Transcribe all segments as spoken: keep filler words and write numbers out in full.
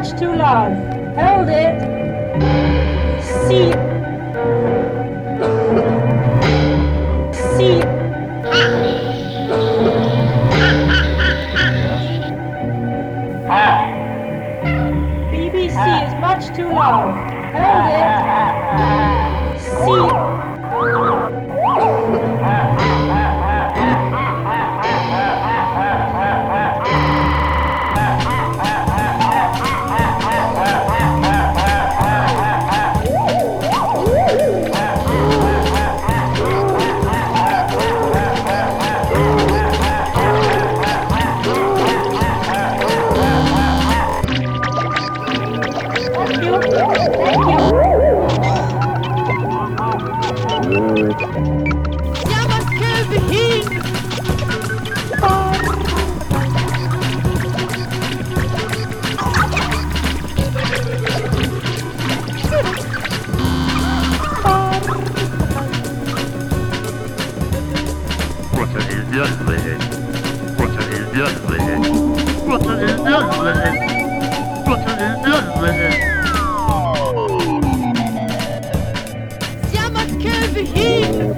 much too loud. Hold it. See. See. B B C is much too loud. Hold it. See. Siamo a Kevin!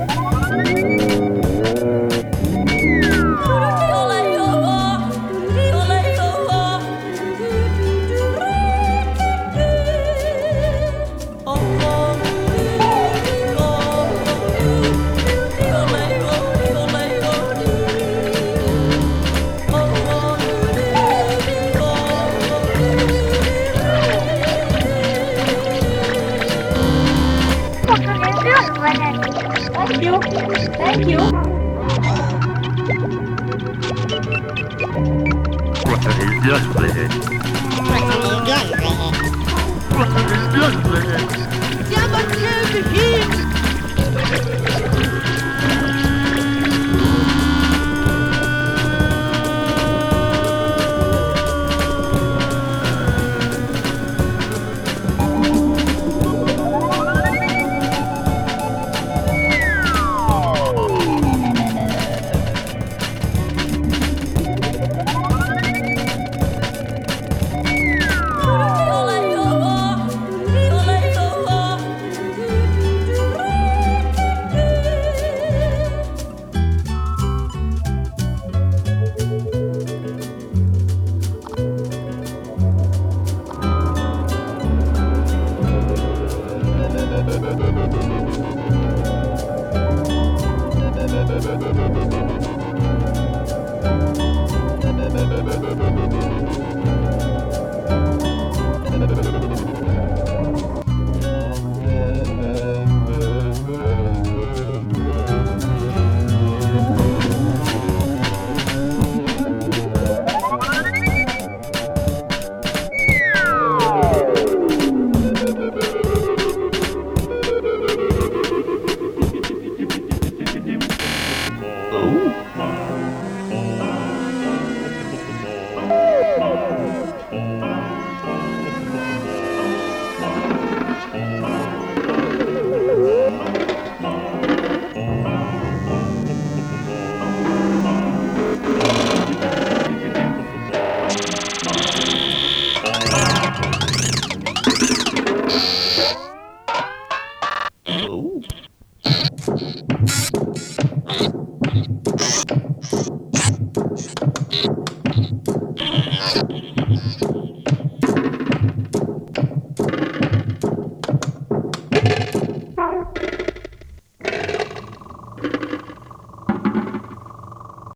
Thank you. Thank you. What are you doing with it? What are you doing with it? What are you doing with it? Siamo a Kevin!